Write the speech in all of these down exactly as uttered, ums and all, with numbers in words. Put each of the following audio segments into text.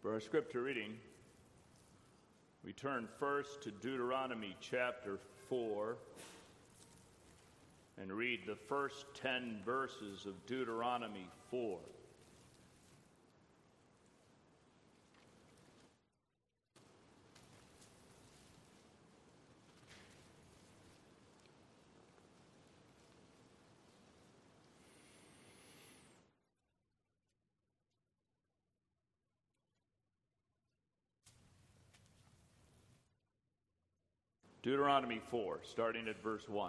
For our scripture reading, we turn first to Deuteronomy chapter four and read the first ten verses of Deuteronomy four. Deuteronomy four, starting at verse one.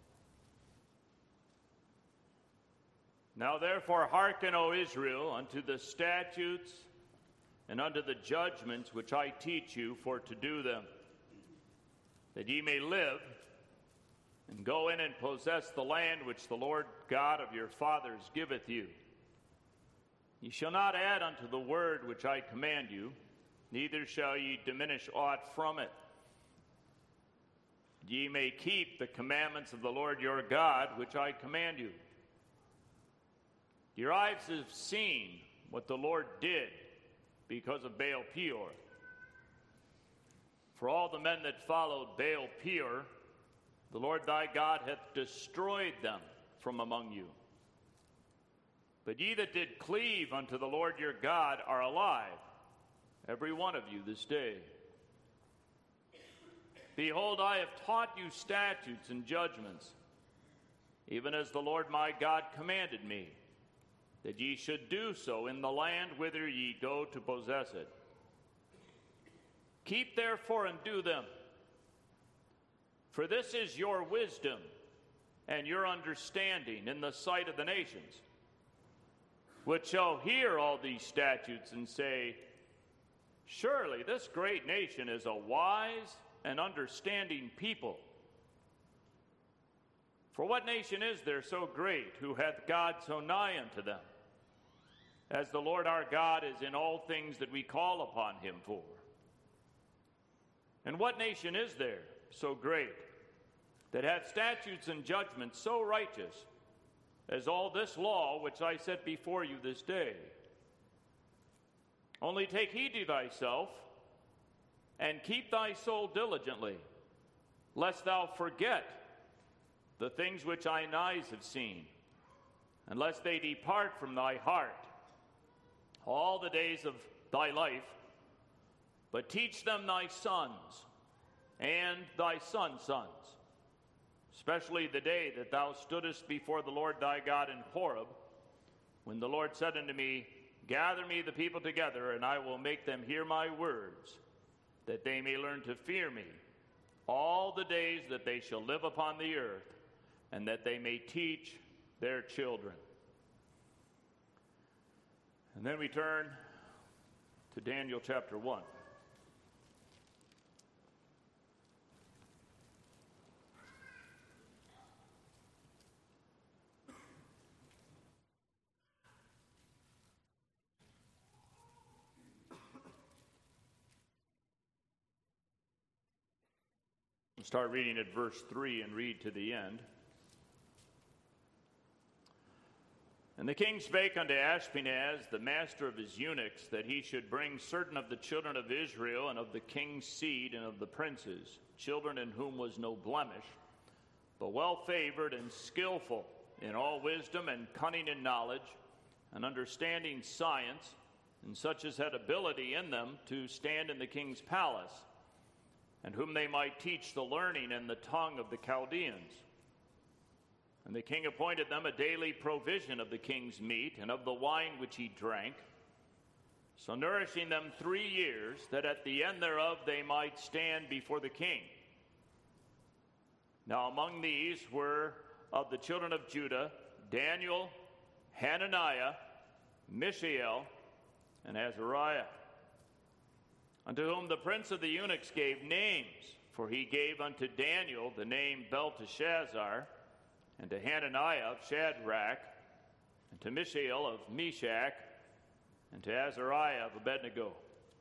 Now therefore hearken, O Israel, unto the statutes and unto the judgments which I teach you for to do them, that ye may live, and go in and possess the land which the Lord God of your fathers giveth you. Ye shall not add unto the word which I command you, neither shall ye diminish aught from it. Ye may keep the commandments of the Lord your God, which I command you. Your eyes have seen what the Lord did because of Baal Peor. For all the men that followed Baal Peor, the Lord thy God hath destroyed them from among you. But ye that did cleave unto the Lord your God are alive, every one of you this day. Behold, I have taught you statutes and judgments, even as the Lord my God commanded me, that ye should do so in the land whither ye go to possess it. Keep therefore and do them, for this is your wisdom and your understanding in the sight of the nations, which shall hear all these statutes and say, surely this great nation is a wise and understanding people. For what nation is there so great, who hath God so nigh unto them, as the Lord our God is in all things that we call upon him for? And what nation is there so great, that hath statutes and judgments so righteous, as all this law which I set before you this day? Only take heed to thyself, and keep thy soul diligently, lest thou forget the things which thine eyes have seen, and lest they depart from thy heart all the days of thy life, but teach them thy sons and thy sons' sons, especially the day that thou stoodest before the Lord thy God in Horeb, when the Lord said unto me, gather me the people together, and I will make them hear my words, that they may learn to fear me all the days that they shall live upon the earth, and that they may teach their children. And then we turn to Daniel chapter one. We'll start reading at verse three and read to the end. And the king spake unto Ashpenaz, the master of his eunuchs, that he should bring certain of the children of Israel and of the king's seed and of the princes, children in whom was no blemish, but well favored and skillful in all wisdom and cunning in knowledge, and understanding science, and such as had ability in them to stand in the king's palace, and whom they might teach the learning and the tongue of the Chaldeans. And the king appointed them a daily provision of the king's meat and of the wine which he drank, so nourishing them three years, that at the end thereof they might stand before the king. Now among these were of the children of Judah, Daniel, Hananiah, Mishael, and Azariah, unto whom the prince of the eunuchs gave names, for he gave unto Daniel the name Belteshazzar, and to Hananiah of Shadrach, and to Mishael of Meshach, and to Azariah of Abednego.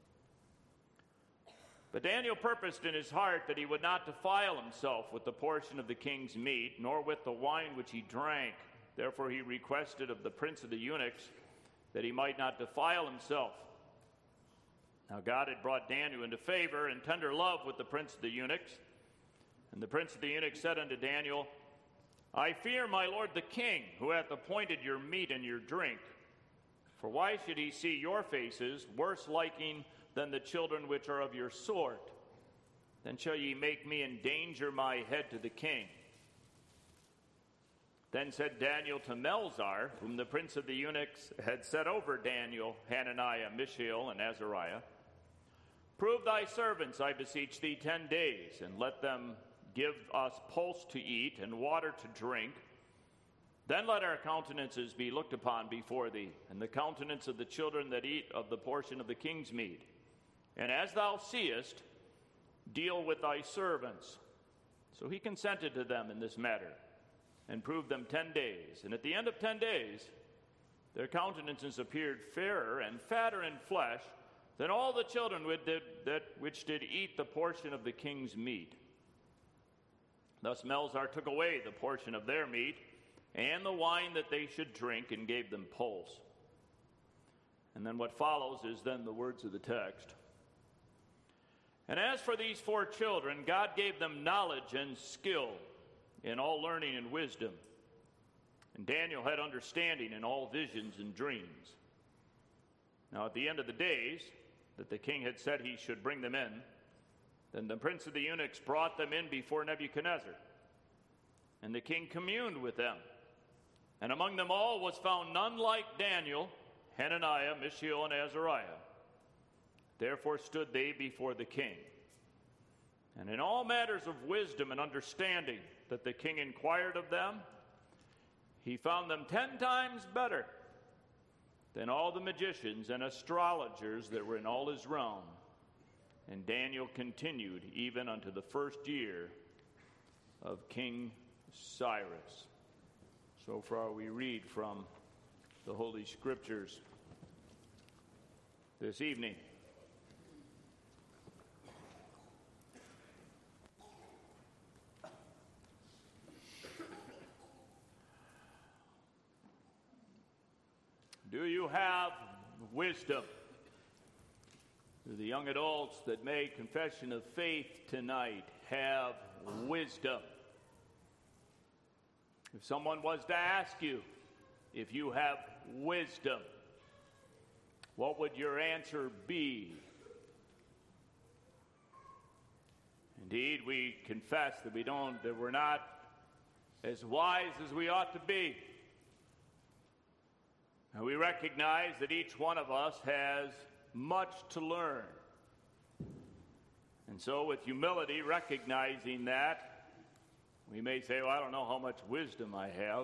But Daniel purposed in his heart that he would not defile himself with the portion of the king's meat, nor with the wine which he drank. Therefore he requested of the prince of the eunuchs that he might not defile himself. Now God had brought Daniel into favor and tender love with the prince of the eunuchs. And the prince of the eunuchs said unto Daniel, I fear my lord the king, who hath appointed your meat and your drink. For why should he see your faces, worse liking than the children which are of your sort? Then shall ye make me endanger my head to the king. Then said Daniel to Melzar, whom the prince of the eunuchs had set over Daniel, Hananiah, Mishael, and Azariah, Prove thy servants, I beseech thee, ten days, and let them give us pulse to eat and water to drink. Then let our countenances be looked upon before thee, and the countenance of the children that eat of the portion of the king's meat. And as thou seest, deal with thy servants. So he consented to them in this matter, and proved them ten days. And at the end of ten days, their countenances appeared fairer and fatter in flesh than all the children which did, that, which did eat the portion of the king's meat. Thus Melzar took away the portion of their meat and the wine that they should drink, and gave them pulse. And then what follows is then the words of the text. And as for these four children, God gave them knowledge and skill in all learning and wisdom. And Daniel had understanding in all visions and dreams. Now at the end of the days that the king had said he should bring them in, then the prince of the eunuchs brought them in before Nebuchadnezzar. And the king communed with them. And among them all was found none like Daniel, Hananiah, Mishael, and Azariah. Therefore stood they before the king. And in all matters of wisdom and understanding that the king inquired of them, he found them ten times better than all the magicians and astrologers that were in all his realm. And Daniel continued even unto the first year of King Cyrus. So far we read from the Holy Scriptures this evening. Do you have wisdom? Do the young adults that made confession of faith tonight have wisdom? If someone was to ask you if you have wisdom, what would your answer be? Indeed, we confess that we don't, that we're not as wise as we ought to be. And we recognize that each one of us has much to learn. And so with humility, recognizing that, we may say, well, I don't know how much wisdom I have.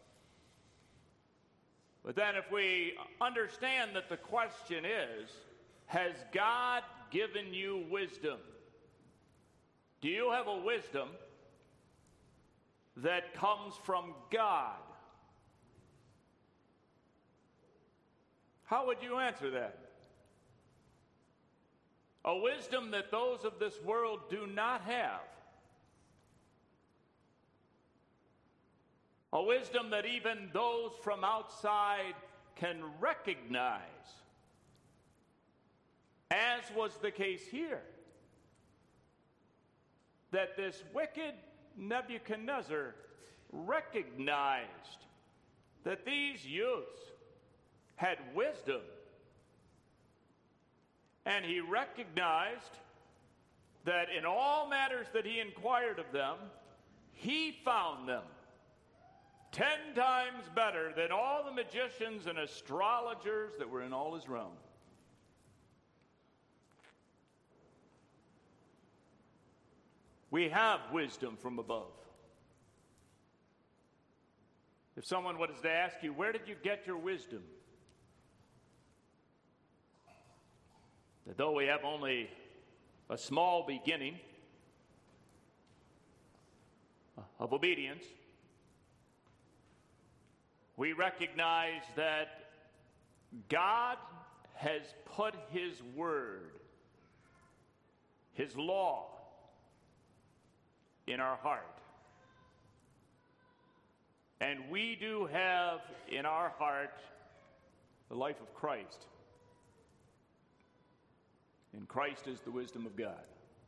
But then if we understand that the question is, has God given you wisdom? Do you have a wisdom that comes from God? How would you answer that? A wisdom that those of this world do not have. A wisdom that even those from outside can recognize, as was the case here, that this wicked Nebuchadnezzar recognized that these youths had wisdom. And he recognized that in all matters that he inquired of them, he found them ten times better than all the magicians and astrologers that were in all his realm. We have wisdom from above. If someone was to ask you, where did you get your wisdom? That though we have only a small beginning of obedience, we recognize that God has put his word, his law, in our heart. And we do have in our heart the life of Christ. And Christ is the wisdom of God.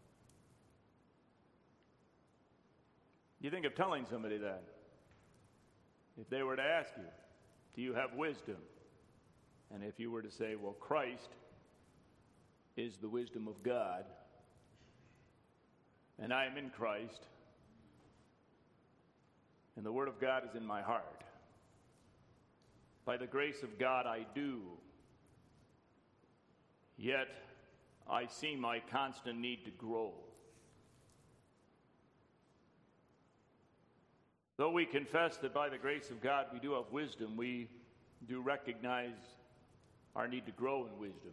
You think of telling somebody that. If they were to ask you, do you have wisdom? And if you were to say, well, Christ is the wisdom of God, and I am in Christ, and the Word of God is in my heart. By the grace of God I do. Yet I see my constant need to grow. Though we confess that by the grace of God we do have wisdom, we do recognize our need to grow in wisdom.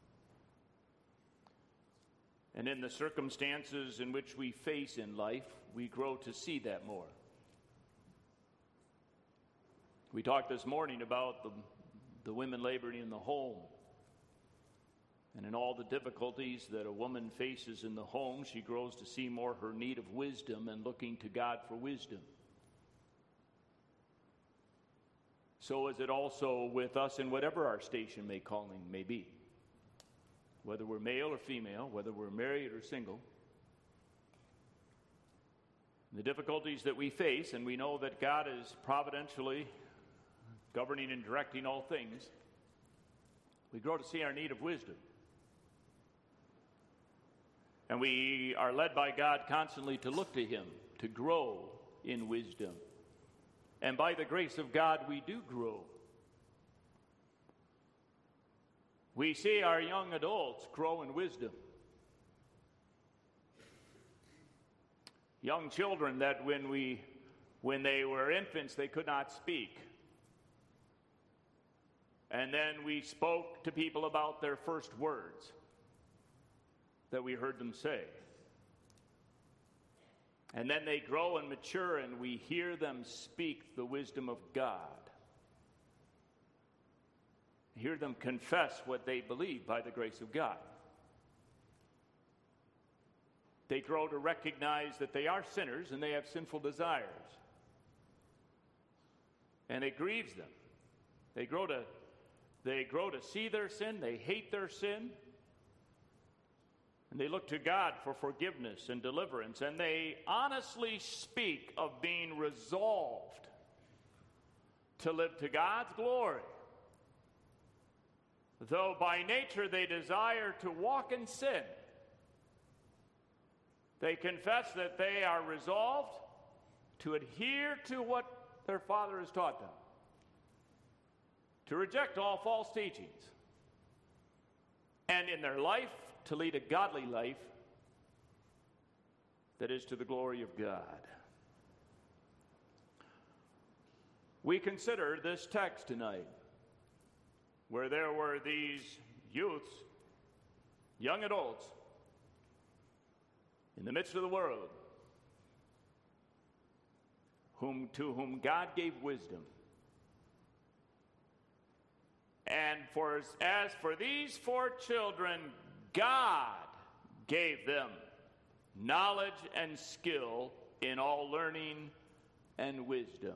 And in the circumstances in which we face in life, we grow to see that more. We talked this morning about the, the women laboring in the home. And in all the difficulties that a woman faces in the home, she grows to see more her need of wisdom and looking to God for wisdom. So is it also with us in whatever our station may calling may be. Whether we're male or female, whether we're married or single. The difficulties that we face, and we know that God is providentially governing and directing all things, we grow to see our need of wisdom. And we are led by God constantly to look to Him, to grow in wisdom. And by the grace of God, we do grow. We see our young adults grow in wisdom. Young children that when we, when they were infants, they could not speak. And then we spoke to people about their first words that we heard them say. And then they grow and mature, and we hear them speak the wisdom of God. Hear them confess what they believe by the grace of God. They grow to recognize that they are sinners and they have sinful desires. And it grieves them. They grow to, they grow to see their sin, they hate their sin. And they look to God for forgiveness and deliverance, and they honestly speak of being resolved to live to God's glory. Though by nature they desire to walk in sin, they confess that they are resolved to adhere to what their Father has taught them, to reject all false teachings, and in their life to lead a godly life that is to the glory of God. We consider this text tonight, where there were these youths, young adults, in the midst of the world, whom, to whom God gave wisdom. And for, as for these four children, God gave them knowledge and skill in all learning and wisdom.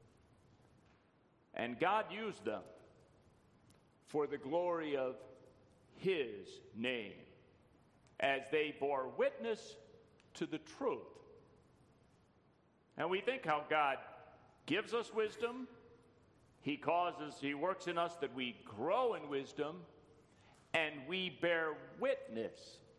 And God used them for the glory of His name, as they bore witness to the truth. And we think how God gives us wisdom. He causes, He works in us that we grow in wisdom, and we bear witness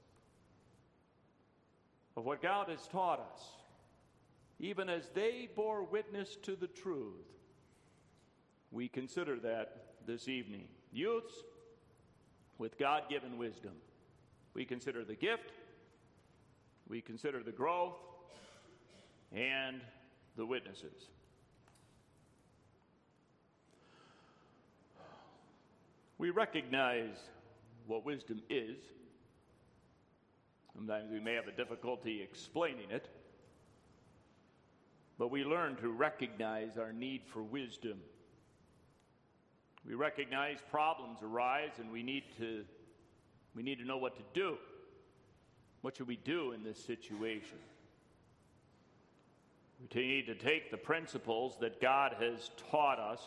of what God has taught us, even as they bore witness to the truth. We consider that this evening. Youths with God-given wisdom. We consider the gift, we consider the growth, and the witnesses. We recognize what wisdom is. Sometimes we may have a difficulty explaining it, but we learn to recognize our need for wisdom. We recognize problems arise, and we need to we need to know what to do. What should we do in this situation? We need to take the principles that God has taught us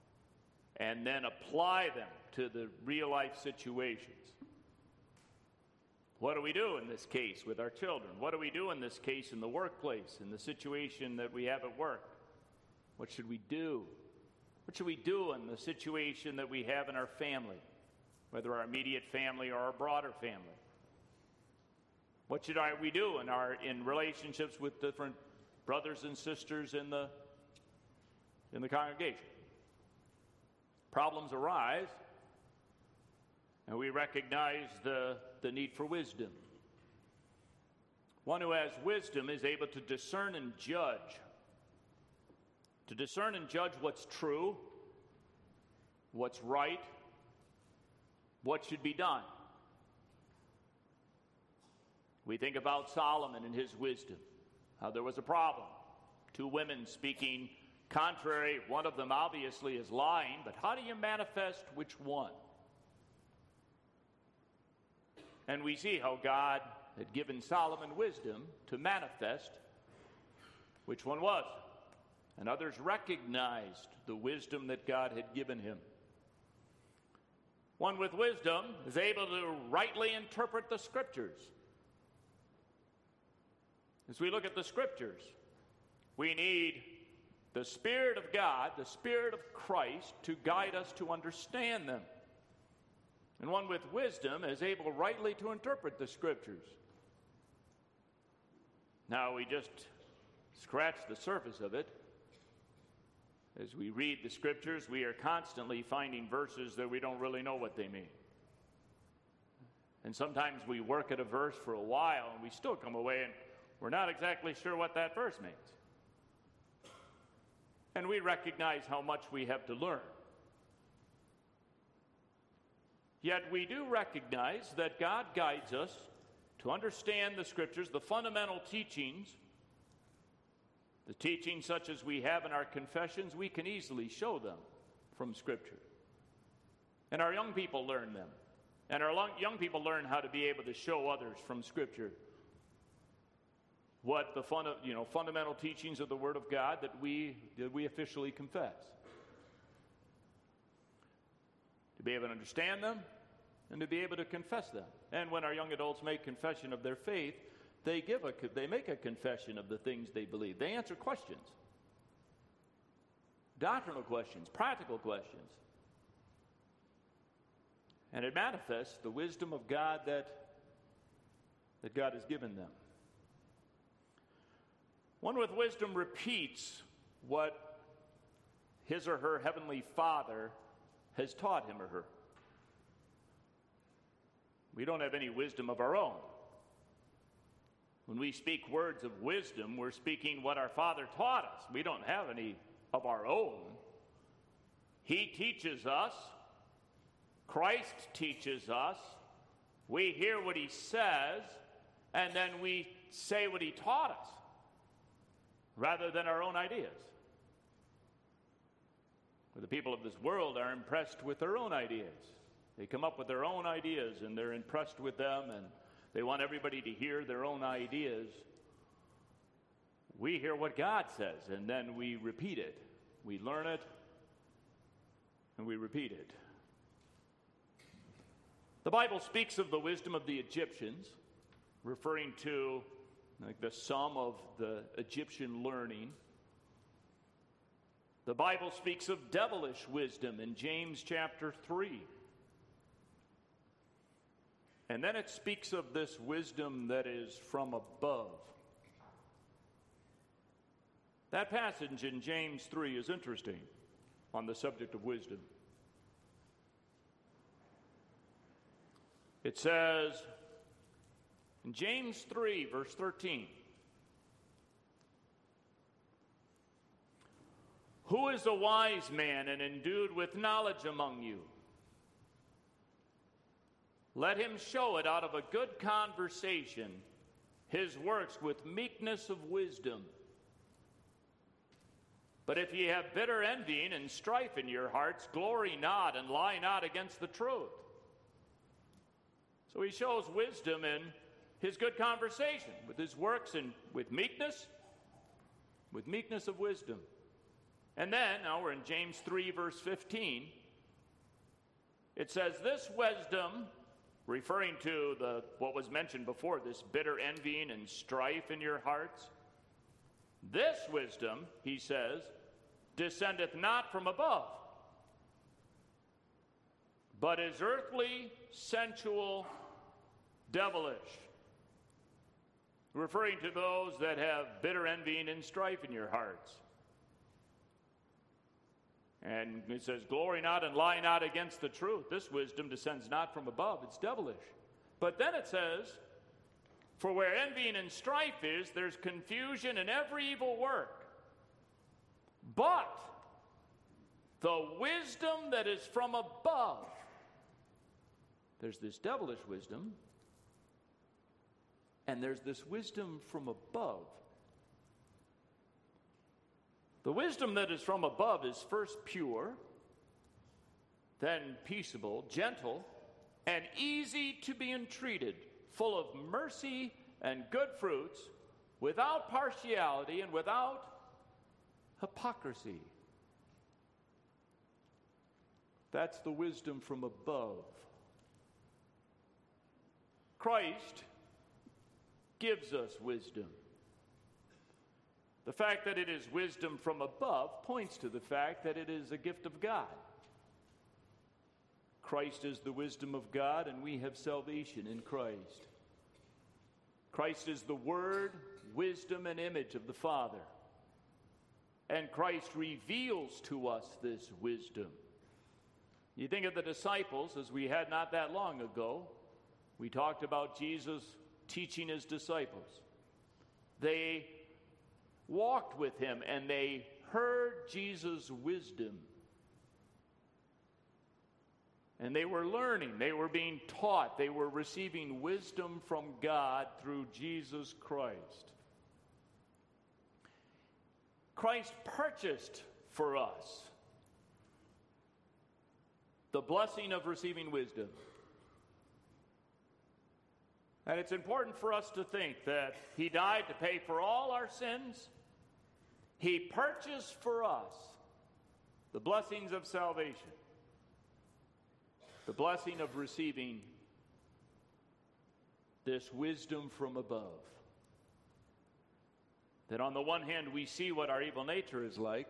and then apply them to the real life situations. What do we do in this case with our children? What do we do in this case in the workplace, in the situation that we have at work? What should we do? What should we do in the situation that we have in our family, whether our immediate family or our broader family? What should I, we do in our in relationships with different brothers and sisters in the in the congregation? Problems arise, and we recognize the, the need for wisdom. One who has wisdom is able to discern and judge. To discern and judge what's true, what's right, what should be done. We think about Solomon and his wisdom, how there was a problem. Two women speaking contrary, one of them obviously is lying, but how do you manifest which one? And we see how God had given Solomon wisdom to manifest which one was. And others recognized the wisdom that God had given him. One with wisdom is able to rightly interpret the Scriptures. As we look at the Scriptures, we need the Spirit of God, the Spirit of Christ, to guide us to understand them. And one with wisdom is able rightly to interpret the Scriptures. Now, we just scratch the surface of it. As we read the Scriptures, we are constantly finding verses that we don't really know what they mean. And sometimes we work at a verse for a while, and we still come away and we're not exactly sure what that verse means. And we recognize how much we have to learn. Yet we do recognize that God guides us to understand the Scriptures, the fundamental teachings, the teachings such as we have in our confessions. We can easily show them from Scripture. And our young people learn them. And our young people learn how to be able to show others from Scripture what the fun, you know, fundamental teachings of the Word of God that we, that we officially confess. To be able to understand them and to be able to confess them. And when our young adults make confession of their faith, they give a they make a confession of the things they believe. They answer questions. Doctrinal questions, practical questions. And it manifests the wisdom of God that, that God has given them. One with wisdom repeats what his or her heavenly Father has taught him or her. We don't have any wisdom of our own. When we speak words of wisdom, we're speaking what our Father taught us. We don't have any of our own. He teaches us. Christ teaches us. We hear what he says, and then we say what he taught us, rather than our own ideas. Where the people of this world are impressed with their own ideas. They come up with their own ideas, and they're impressed with them, and they want everybody to hear their own ideas. We hear what God says, and then we repeat it. We learn it, and we repeat it. The Bible speaks of the wisdom of the Egyptians, referring to like the sum of the Egyptian learning. The Bible speaks of devilish wisdom in James chapter three. And then it speaks of this wisdom that is from above. That passage in James three is interesting on the subject of wisdom. It says in James three, verse thirteen, "Who is a wise man and endued with knowledge among you? Let him show it out of a good conversation, his works with meekness of wisdom. But if ye have bitter envying and strife in your hearts, glory not and lie not against the truth." So he shows wisdom in his good conversation, with his works and with meekness, with meekness of wisdom. And then, now we're in James three, verse fifteen. It says, "This wisdom referring to the what was mentioned before, this bitter envying and strife in your hearts. This wisdom, he says, descendeth not from above, but is earthly, sensual, devilish. Referring to those that have bitter envying and strife in your hearts. And it says, glory not and lie not against the truth. This wisdom descends not from above, it's devilish. But then it says, for where envying and strife is, there's confusion and every evil work. But the wisdom that is from above, there's this devilish wisdom, and there's this wisdom from above. The wisdom that is from above is first pure, then peaceable, gentle, and easy to be entreated, full of mercy and good fruits, without partiality and without hypocrisy. That's the wisdom from above. Christ gives us wisdom. The fact that it is wisdom from above points to the fact that it is a gift of God. Christ is the wisdom of God, and we have salvation in Christ. Christ is the Word, wisdom, and image of the Father. And Christ reveals to us this wisdom. You think of the disciples, as we had not that long ago. We talked about Jesus teaching his disciples. They walked with him and they heard Jesus' wisdom. And they were learning, they were being taught, they were receiving wisdom from God through Jesus Christ. Christ purchased for us the blessing of receiving wisdom. And it's important for us to think that he died to pay for all our sins. He purchased for us the blessings of salvation, the blessing of receiving this wisdom from above. That on the one hand, we see what our evil nature is like.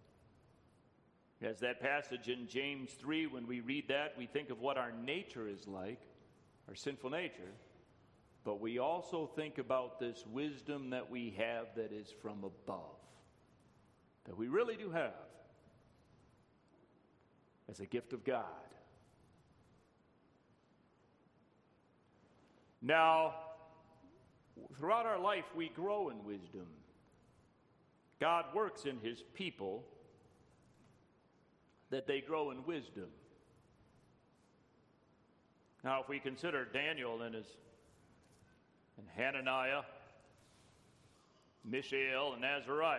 As that passage in James three, when we read that, we think of what our nature is like, our sinful nature. But we also think about this wisdom that we have that is from above, that we really do have as a gift of God. Now, throughout our life, we grow in wisdom. God works in his people that they grow in wisdom. Now, if we consider Daniel and his and Hananiah, Mishael, and Azariah,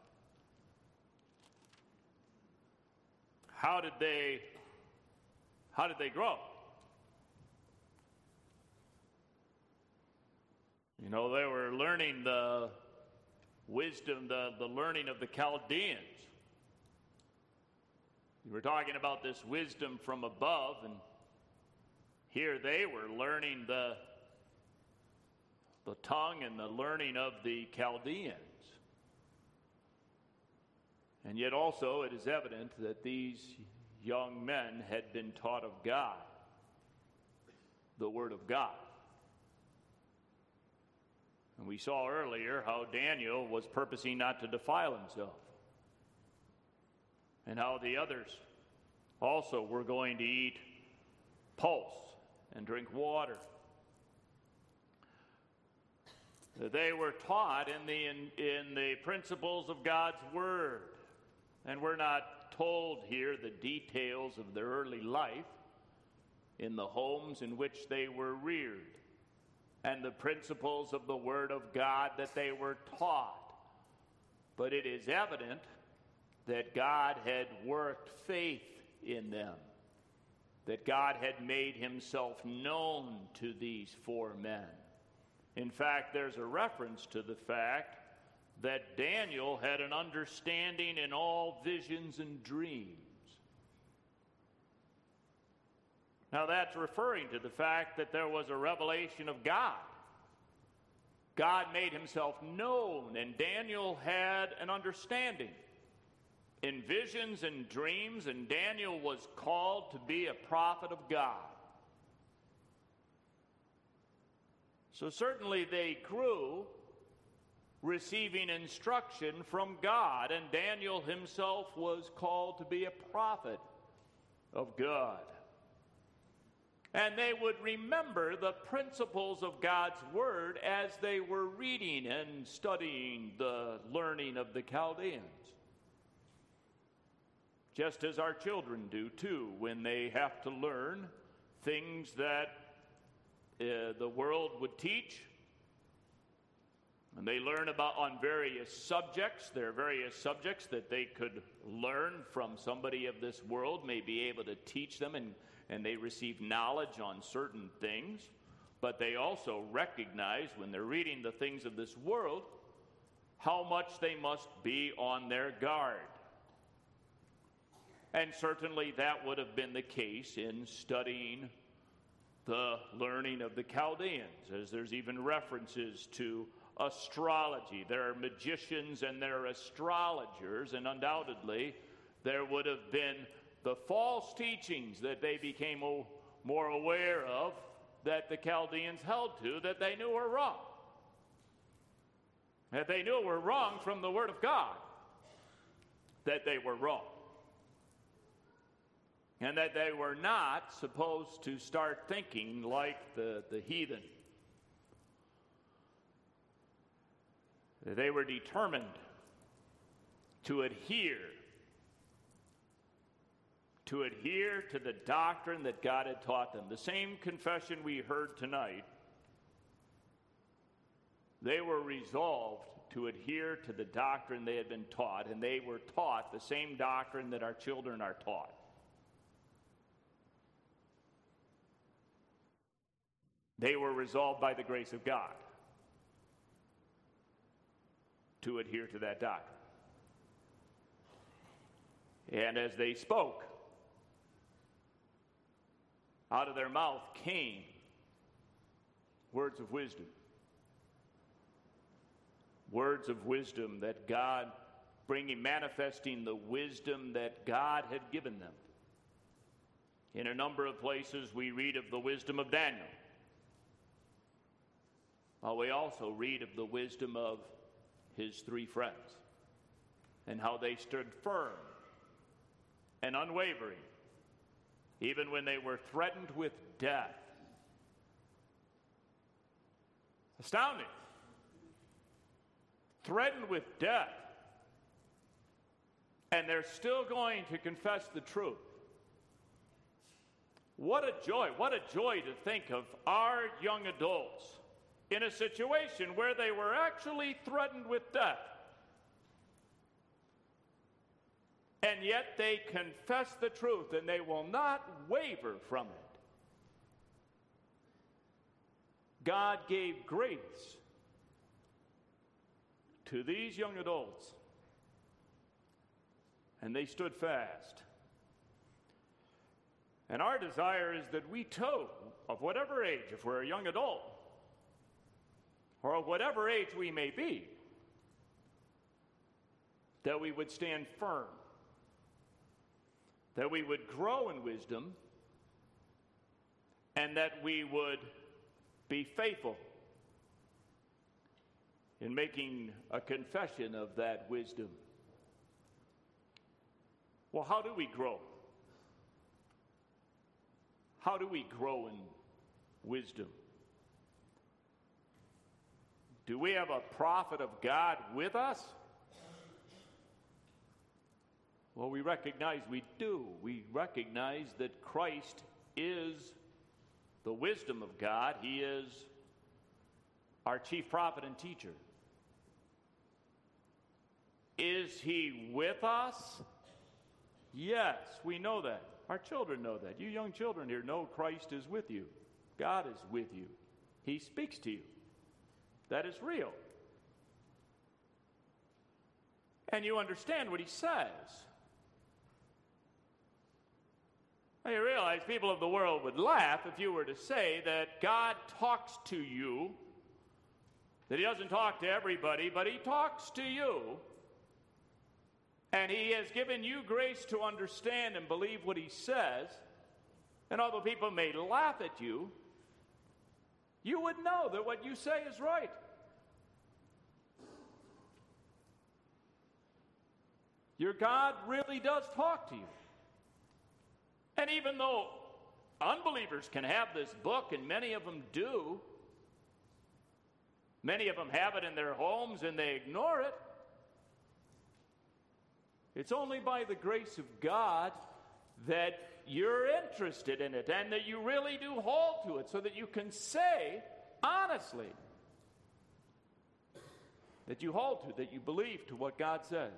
how did they how did they grow? You know, they were learning the wisdom, the, the learning of the Chaldeans. We were talking about this wisdom from above, and here they were learning the the tongue and the learning of the Chaldeans. And yet also it is evident that these young men had been taught of God, the Word of God. And we saw earlier how Daniel was purposing not to defile himself, and how the others also were going to eat pulse and drink water. They were taught in the in, in the principles of God's Word. And we're not told here the details of their early life in the homes in which they were reared, and the principles of the Word of God that they were taught. But it is evident that God had worked faith in them, that God had made himself known to these four men. In fact, there's a reference to the fact that Daniel had an understanding in all visions and dreams. Now that's referring to the fact that there was a revelation of God. God made himself known, and Daniel had an understanding in visions and dreams, and Daniel was called to be a prophet of God. So certainly they grew, receiving instruction from God, and Daniel himself was called to be a prophet of God. And they would remember the principles of God's word as they were reading and studying the learning of the Chaldeans. Just as our children do too, when they have to learn things that uh, the world would teach. And they learn about on various subjects. There are various subjects that they could learn from somebody of this world, may be able to teach them, and, and they receive knowledge on certain things. But they also recognize when they're reading the things of this world how much they must be on their guard. And certainly that would have been the case in studying the learning of the Chaldeans, as there's even references to astrology. There are magicians and there are astrologers, and undoubtedly there would have been the false teachings that they became o- more aware of that the Chaldeans held to, that they knew were wrong. That they knew were wrong from the Word of God, that they were wrong. And that they were not supposed to start thinking like the, the heathen. They were determined to adhere, to adhere to the doctrine that God had taught them. The same confession we heard tonight, they were resolved to adhere to the doctrine they had been taught, and they were taught the same doctrine that our children are taught. They were resolved by the grace of God to adhere to that doctrine. And as they spoke, out of their mouth came words of wisdom. Words of wisdom that God, bringing, manifesting the wisdom that God had given them. In a number of places we read of the wisdom of Daniel. Well, we also read of the wisdom of his three friends and how they stood firm and unwavering, even when they were threatened with death. Astounding. Threatened with death. And they're still going to confess the truth. What a joy, what a joy to think of our young adults in a situation where they were actually threatened with death. And yet they confess the truth, and they will not waver from it. God gave grace to these young adults, and they stood fast. And our desire is that we too, of whatever age, if we're a young adult, or of whatever age we may be, that we would stand firm, that we would grow in wisdom, and that we would be faithful in making a confession of that wisdom. Well, how do we grow? How do we grow in wisdom? Do we have a prophet of God with us? Well, we recognize we do. We recognize that Christ is the wisdom of God. He is our chief prophet and teacher. Is he with us? Yes, we know that. Our children know that. You young children here know Christ is with you. God is with you. He speaks to you. That is real. And you understand what he says. Well, you realize people of the world would laugh if you were to say that God talks to you, that he doesn't talk to everybody, but he talks to you, and he has given you grace to understand and believe what he says. And although people may laugh at you, you would know that what you say is right. Your God really does talk to you. And even though unbelievers can have this book, and many of them do, many of them have it in their homes and they ignore it, it's only by the grace of God that you're interested in it and that you really do hold to it, so that you can say honestly that you hold to, that you believe to what God says.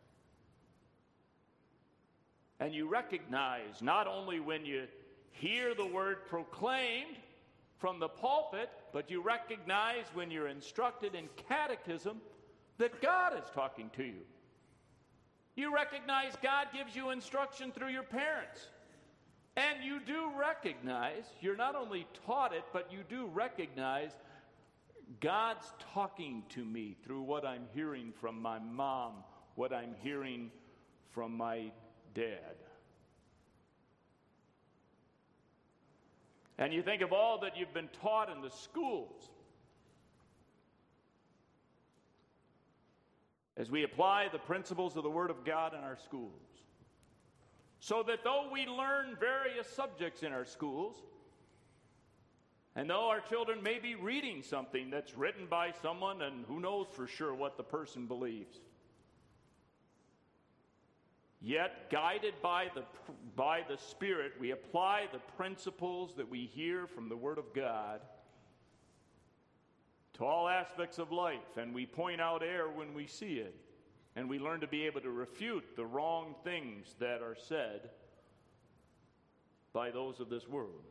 And you recognize, not only when you hear the word proclaimed from the pulpit, but you recognize when you're instructed in catechism that God is talking to you. You recognize God gives you instruction through your parents. And you do recognize, you're not only taught it, but you do recognize God's talking to me through what I'm hearing from my mom, what I'm hearing from my dad. And you think of all that you've been taught in the schools. As we apply the principles of the Word of God in our schools, so that though we learn various subjects in our schools, and though our children may be reading something that's written by someone, and who knows for sure what the person believes, yet guided by the, by the Spirit, we apply the principles that we hear from the Word of God to all aspects of life, and we point out error when we see it, and we learn to be able to refute the wrong things that are said by those of this world.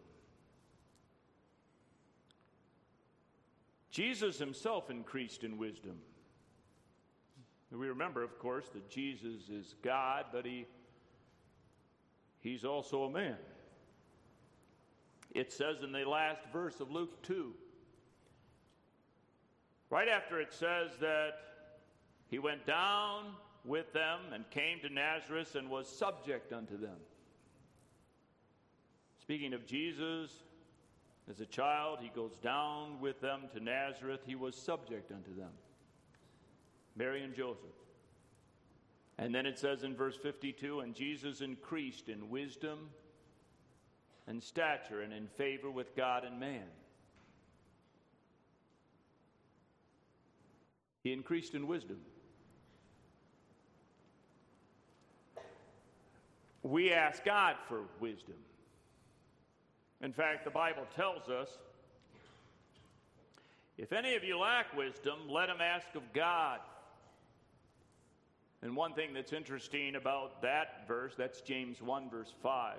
Jesus himself increased in wisdom. We remember, of course, that Jesus is God, but he, he's also a man. It says in the last verse of Luke two, right after it says that he went down with them and came to Nazareth and was subject unto them. Speaking of Jesus, as a child, he goes down with them to Nazareth. He was subject unto them. Mary and Joseph. And then it says in verse fifty-two, and Jesus increased in wisdom and stature and in favor with God and man. He increased in wisdom. We ask God for wisdom. In fact, the Bible tells us, if any of you lack wisdom, let him ask of God. And one thing that's interesting about that verse, that's James one, verse five,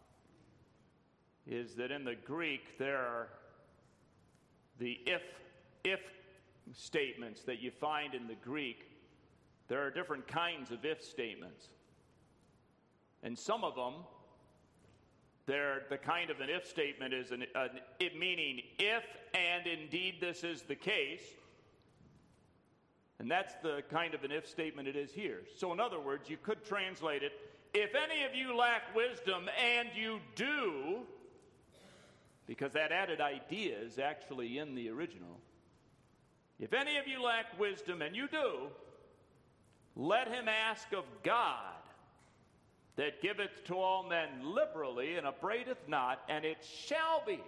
is that in the Greek there are the if, if statements that you find in the Greek. There are different kinds of if statements. And some of them, they're the kind of an if statement is an, an it meaning if and indeed this is the case. And that's the kind of an if statement it is here. So in other words, you could translate it, if any of you lack wisdom, and you do, because that added idea is actually in the original. If any of you lack wisdom, and you do, let him ask of God, that giveth to all men liberally and upbraideth not, and it shall be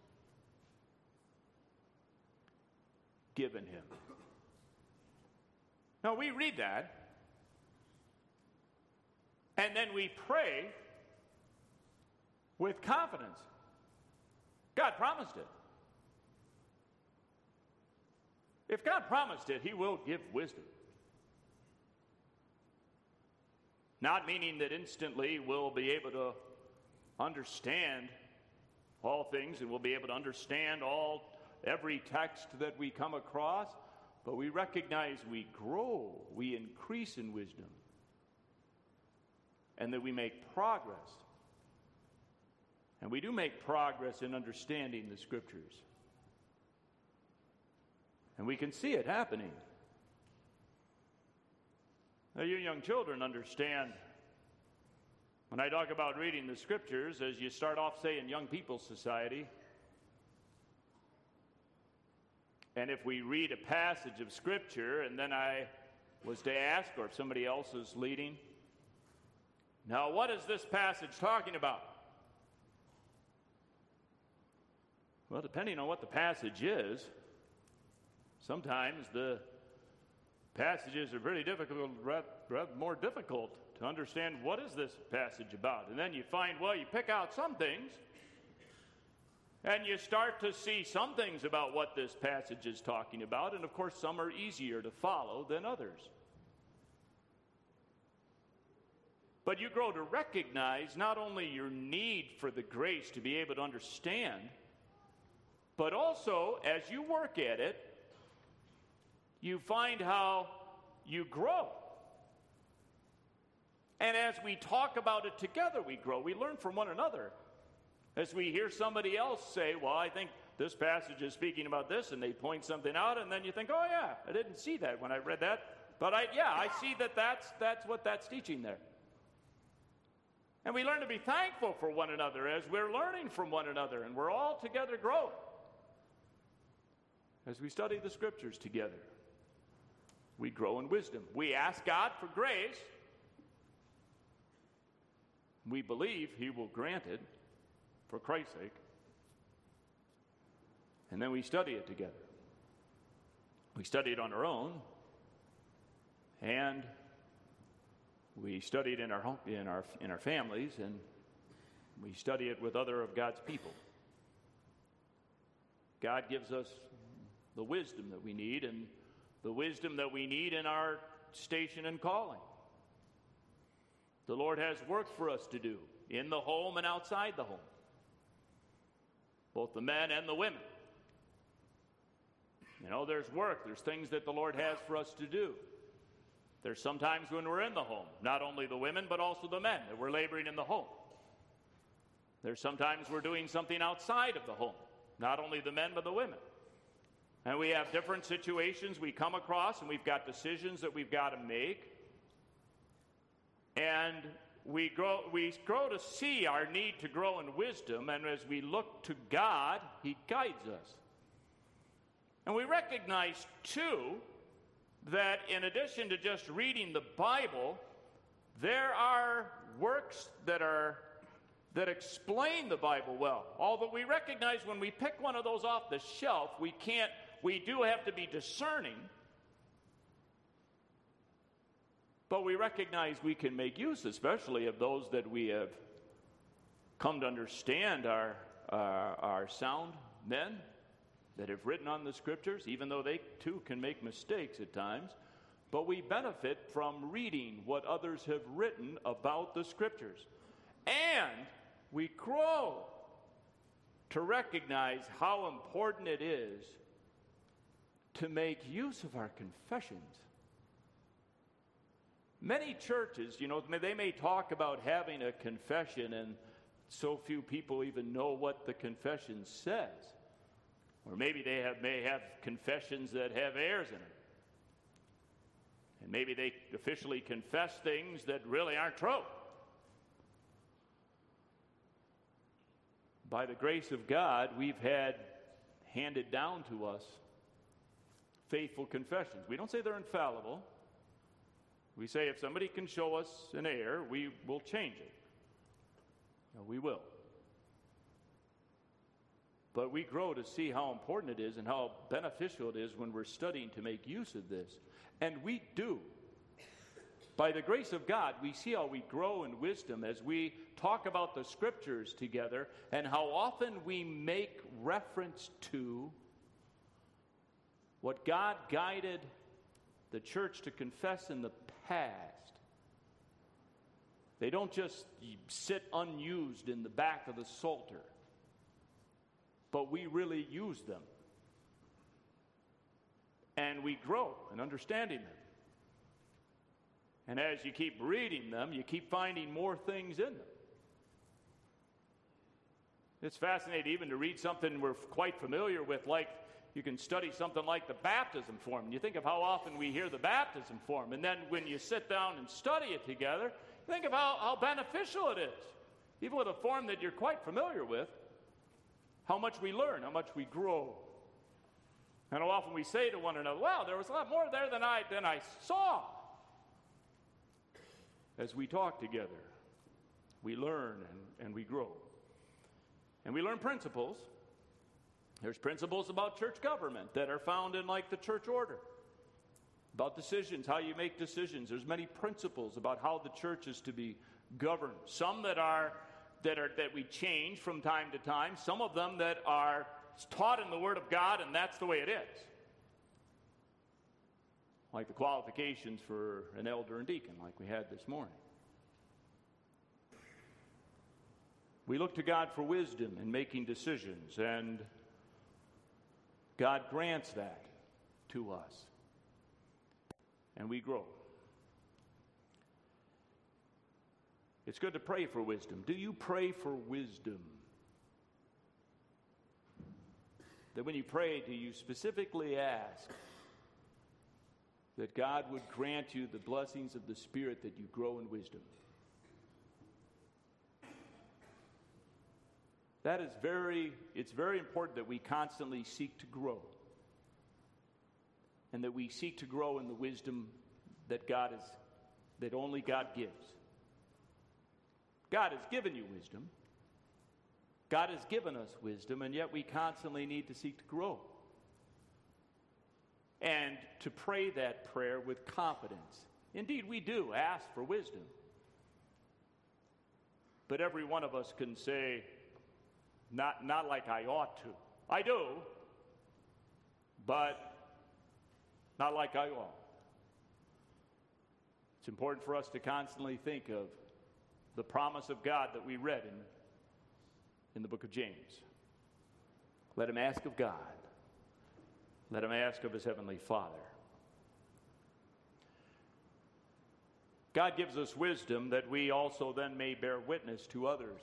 given him. Now we read that, and then we pray with confidence. God promised it. If God promised it, he will give wisdom. Not meaning that instantly we'll be able to understand all things and we'll be able to understand all every text that we come across, but we recognize we grow, we increase in wisdom, and that we make progress And we do make progress in understanding the Scriptures. And we can see it happening. Now, you young children understand when I talk about reading the Scriptures, as you start off, say, in Young People's Society, and if we read a passage of Scripture and then I was to ask, or if somebody else is leading, now what is this passage talking about? Well, depending on what the passage is, sometimes the passages are very difficult, rather more difficult to understand what is this passage about. And then you find, well, you pick out some things, and you start to see some things about what this passage is talking about, and of course some are easier to follow than others. But you grow to recognize not only your need for the grace to be able to understand, but also, as you work at it, you find how you grow. And as we talk about it together, we grow. We learn from one another. As we hear somebody else say, well, I think this passage is speaking about this, and they point something out, and then you think, oh, yeah, I didn't see that when I read that. But, I, yeah, I see that that's, that's what that's teaching there. And we learn to be thankful for one another as we're learning from one another, and we're all together growing as we study the Scriptures together. We grow in wisdom. We ask God for grace. We believe He will grant it for Christ's sake. And then we study it together. We study it on our own, and we study it in our home, in our in our families, and we study it with other of God's people. God gives us the wisdom that we need, and the wisdom that we need in our station and calling. The Lord has work for us to do in the home and outside the home, both the men and the women. You know, there's work, there's things that the Lord has for us to do. There's sometimes when we're in the home, not only the women, but also the men, that we're laboring in the home. There's sometimes we're doing something outside of the home, not only the men, but the women. And we have different situations we come across, and we've got decisions that we've got to make. And we grow, we grow to see our need to grow in wisdom, and as we look to God, He guides us. And we recognize, too, that in addition to just reading the Bible, there are works that are that explain the Bible well. Although we recognize when we pick one of those off the shelf, we can't, we do have to be discerning. But we recognize we can make use, especially of those that we have come to understand are, are, are sound men that have written on the Scriptures, even though they too can make mistakes at times. But we benefit from reading what others have written about the Scriptures. And we grow to recognize how important it is to make use of our confessions. Many churches, you know, they may talk about having a confession, and so few people even know what the confession says. Or maybe they have, may have confessions that have errors in them. And maybe they officially confess things that really aren't true. By the grace of God, we've had handed down to us faithful confessions. We don't say they're infallible. We say if somebody can show us an error, we will change it. No, we will. But we grow to see how important it is and how beneficial it is when we're studying to make use of this. And we do. By the grace of God, we see how we grow in wisdom as we talk about the Scriptures together, and how often we make reference to what God guided the church to confess in the past. They don't just sit unused in the back of the Psalter, but we really use them. And we grow in understanding them. And as you keep reading them, you keep finding more things in them. It's fascinating even to read something we're quite familiar with, like you can study something like the baptism form. And you think of how often we hear the baptism form. And then when you sit down and study it together, think of how, how beneficial it is. Even with a form that you're quite familiar with, how much we learn, how much we grow. And how often we say to one another, wow, there was a lot more there than I, than I saw. As we talk together, we learn and, and we grow. And we learn principles. There's principles about church government that are found in like the church order. About decisions, how you make decisions. There's many principles about how the church is to be governed. Some that are that are that we change from time to time. Some of them that are taught in the Word of God, and that's the way it is. Like the qualifications for an elder and deacon, like we had this morning. We look to God for wisdom in making decisions, and God grants that to us. And we grow. It's good to pray for wisdom. Do you pray for wisdom? That when you pray, do you specifically ask that God would grant you the blessings of the Spirit that you grow in wisdom? That is very, it's very important that we constantly seek to grow. And that we seek to grow in the wisdom that God is, that only God gives. God has given you wisdom. God has given us wisdom, and yet we constantly need to seek to grow. And to pray that prayer with confidence. Indeed, we do ask for wisdom. But every one of us can say, not, not like I ought to. I do, but not like I ought. It's important for us to constantly think of the promise of God that we read in, in the book of James. Let him ask of God. Let him ask of his heavenly Father. God gives us wisdom that we also then may bear witness to others.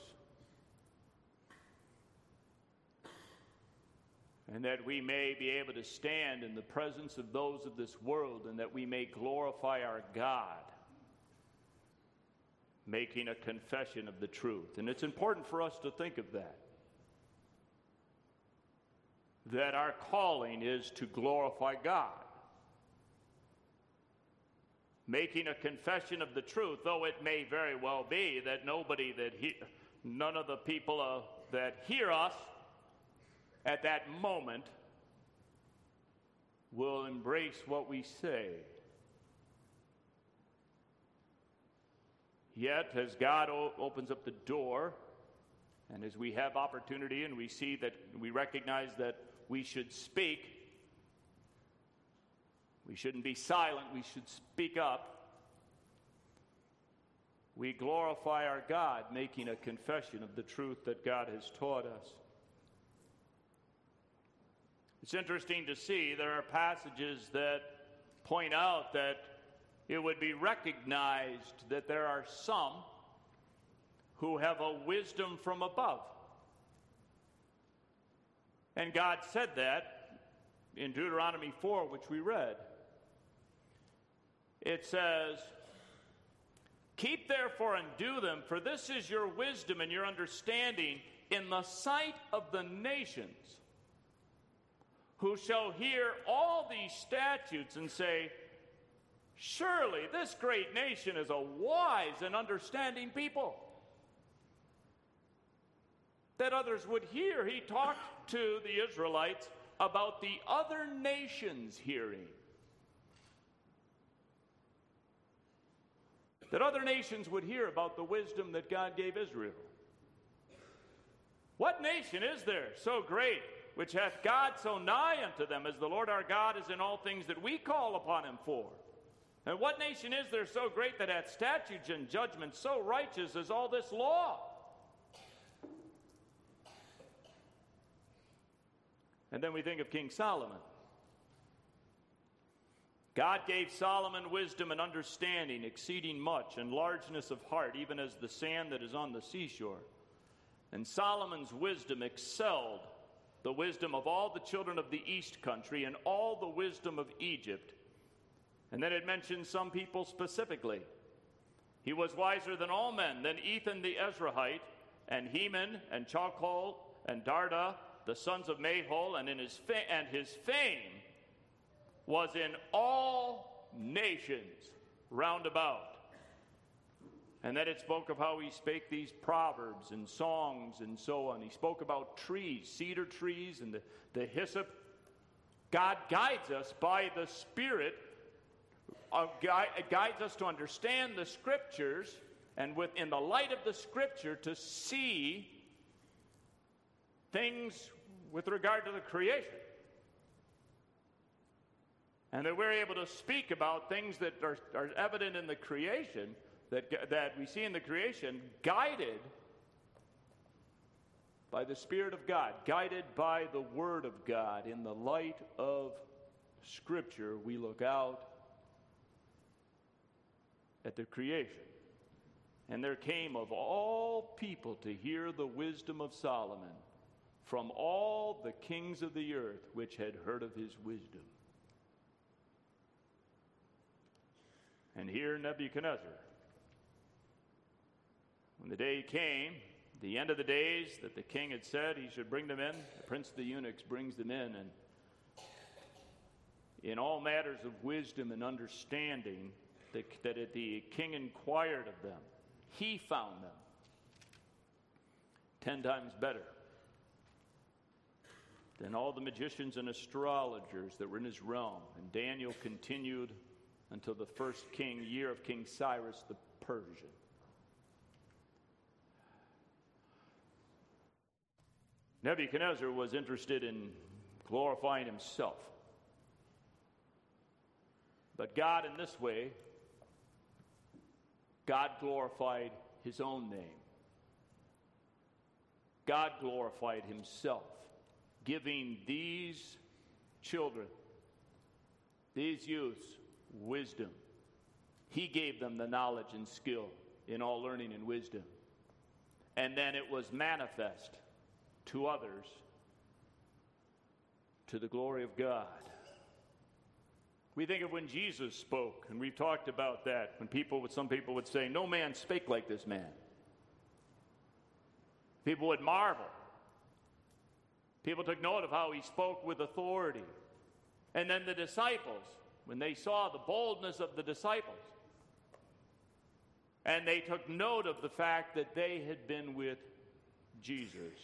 And that we may be able to stand in the presence of those of this world, and that we may glorify our God, making a confession of the truth. And it's important for us to think of that. That our calling is to glorify God. Making a confession of the truth, though it may very well be that nobody that he, none of the people uh, that hear us at that moment will embrace what we say. Yet, as God o- opens up the door, and as we have opportunity and we see that, we recognize that we should speak, we shouldn't be silent, we should speak up. We glorify our God, making a confession of the truth that God has taught us. It's interesting to see there are passages that point out that it would be recognized that there are some who have a wisdom from above. And God said that in Deuteronomy four, which we read. It says, "Keep therefore and do them, for this is your wisdom and your understanding in the sight of the nations, who shall hear all these statutes and say, surely this great nation is a wise and understanding people." That others would hear. He talked to the Israelites about the other nations hearing. That other nations would hear about the wisdom that God gave Israel. What nation is there so great, which hath God so nigh unto them, as the Lord our God is in all things that we call upon him for? And what nation is there so great that hath statutes and judgments so righteous as all this law? And then we think of King Solomon. God gave Solomon wisdom and understanding, exceeding much, and largeness of heart, even as the sand that is on the seashore. And Solomon's wisdom excelled the wisdom of all the children of the east country and all the wisdom of Egypt. And then it mentions some people specifically. He was wiser than all men, than Ethan the Ezrahite, and Heman, and Chalcol, and Darda, the sons of Mahol, and in his fa- and his fame was in all nations round about. And then it spoke of how he spake these proverbs and songs and so on. He spoke about trees, cedar trees, and the, the hyssop. God guides us by the Spirit. Uh, gui- it guides us to understand the Scriptures, and within the light of the Scripture to see things with regard to the creation. And that we're able to speak about things that are, are evident in the creation, that, that we see in the creation, guided by the Spirit of God, guided by the Word of God. In the light of Scripture, we look out at the creation. And there came of all people to hear the wisdom of Solomon, from all the kings of the earth which had heard of his wisdom. And here Nebuchadnezzar, when the day came, the end of the days that the king had said he should bring them in, the prince of the eunuchs brings them in, and in all matters of wisdom and understanding, that, that the king inquired of them, he found them ten times better than all the magicians and astrologers that were in his realm. And Daniel continued until the first king, year of King Cyrus the Persian. Nebuchadnezzar was interested in glorifying himself. But God, in this way, God glorified his own name. God glorified himself, giving these children, these youths, wisdom. He gave them the knowledge and skill in all learning and wisdom. And then it was manifest to others to the glory of God. We think of when Jesus spoke, and we've talked about that, when people would, some people would say, "No man spake like this man." People would marvel. People took note of how he spoke with authority. And then the disciples, when they saw the boldness of the disciples, and they took note of the fact that they had been with Jesus.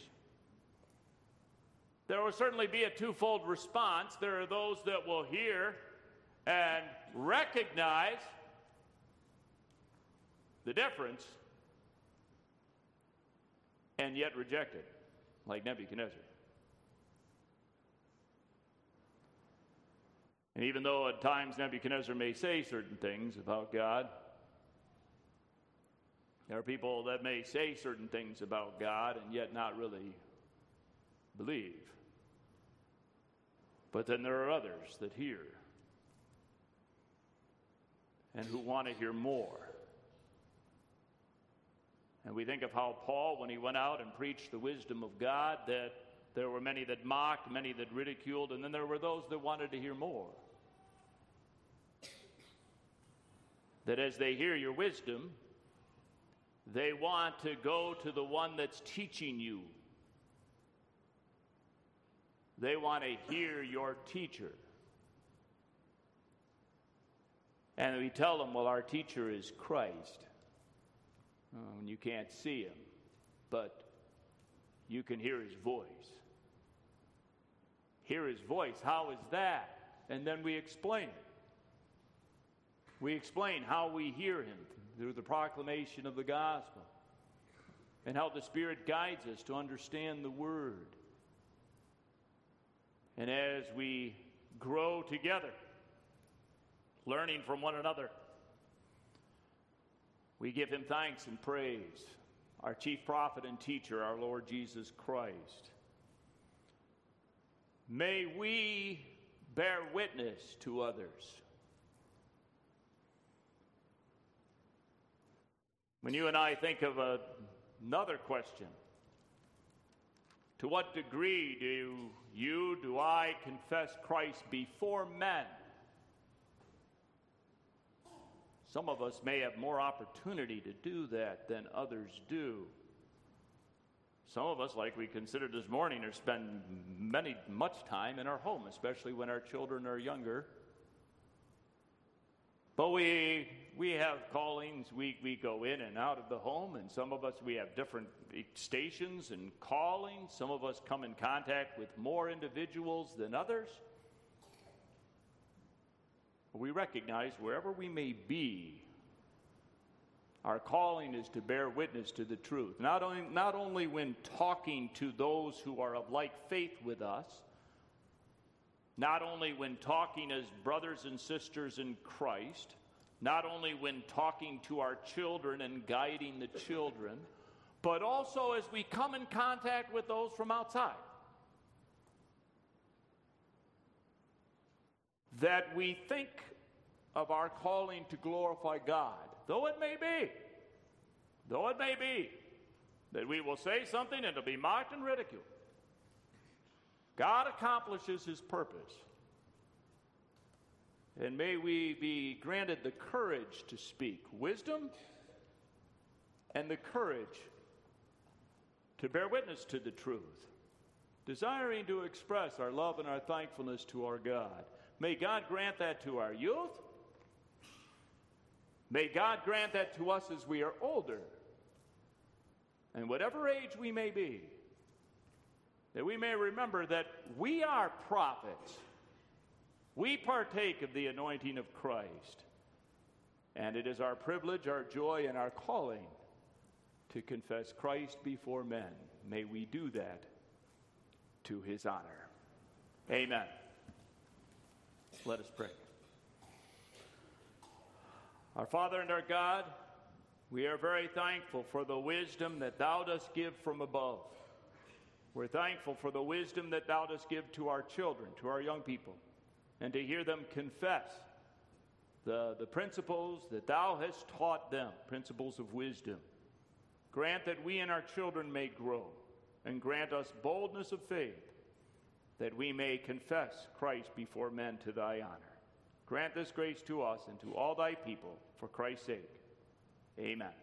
There will certainly be a twofold response. There are those that will hear and recognize the difference and yet reject it, like Nebuchadnezzar. And even though at times Nebuchadnezzar may say certain things about God, there are people that may say certain things about God and yet not really believe. But then there are others that hear and who want to hear more. And we think of how Paul, when he went out and preached the wisdom of God, that there were many that mocked, many that ridiculed, and then there were those that wanted to hear more. That as they hear your wisdom, they want to go to the one that's teaching you. They want to hear your teacher. And we tell them, well, our teacher is Christ. Oh, and you can't see him, but you can hear his voice. Hear his voice. How is that? And then we explain it. We explain how we hear him through the proclamation of the gospel and how the Spirit guides us to understand the word. And as we grow together, learning from one another, we give him thanks and praise, our chief prophet and teacher, our Lord Jesus Christ. May we bear witness to others. When you and I think of a, another question To what degree do you, do I confess Christ before men? Some of us may have more opportunity to do that than others do. Some of us, like we considered this morning, are spend many much time in our home, especially when our children are younger. But we we have callings. We, we go in and out of the home, and some of us, we have different stations and callings. Some of us come in contact with more individuals than others. We recognize wherever we may be, our calling is to bear witness to the truth. Not only, not only when talking to those who are of like faith with us, not only when talking as brothers and sisters in Christ, not only when talking to our children and guiding the children, but also as we come in contact with those from outside. That we think of our calling to glorify God, though it may be, though it may be, that we will say something and it'll be mocked and ridiculed. God accomplishes his purpose. And may we be granted the courage to speak wisdom and the courage to bear witness to the truth, desiring to express our love and our thankfulness to our God. May God grant that to our youth. May God grant that to us as we are older, and whatever age we may be, that we may remember that we are prophets. We partake of the anointing of Christ, and it is our privilege, our joy, and our calling to confess Christ before men. May we do that to his honor. Amen. Let us pray. Our Father and our God, we are very thankful for the wisdom that thou dost give from above. We're thankful for the wisdom that thou dost give to our children, to our young people, and to hear them confess the, the principles that thou hast taught them, principles of wisdom. Grant that we and our children may grow, and grant us boldness of faith, that we may confess Christ before men to thy honor. Grant this grace to us and to all thy people, for Christ's sake. Amen.